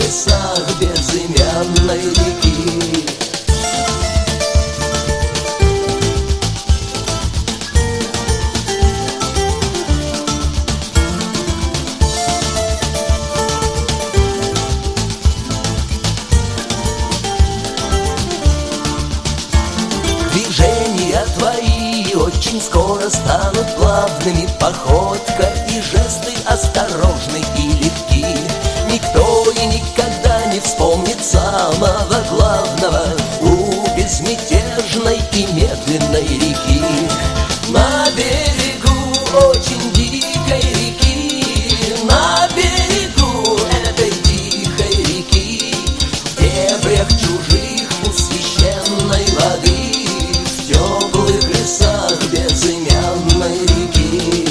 лесах безымянной реки. Движения твои очень скоро станут плавными, походка и жесты осторожны и легки. Никто и никогда не вспомнит самого главного у безмятежной и медленной реки. На берегу очень дикой реки, на берегу этой тихой реки, в дебрях чужих у священной воды, в теплых лесах безымянной реки.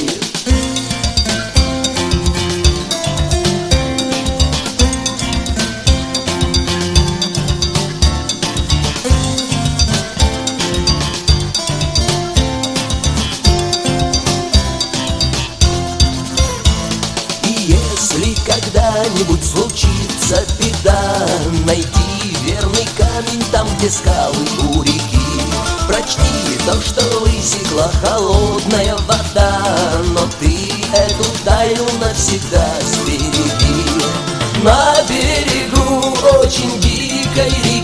Если когда-нибудь случится беда, найди верный камень там, где скалы у реки. Прочти то, что высекла холодная вода, но ты эту тайну навсегда сбереги. На берегу очень дикой реки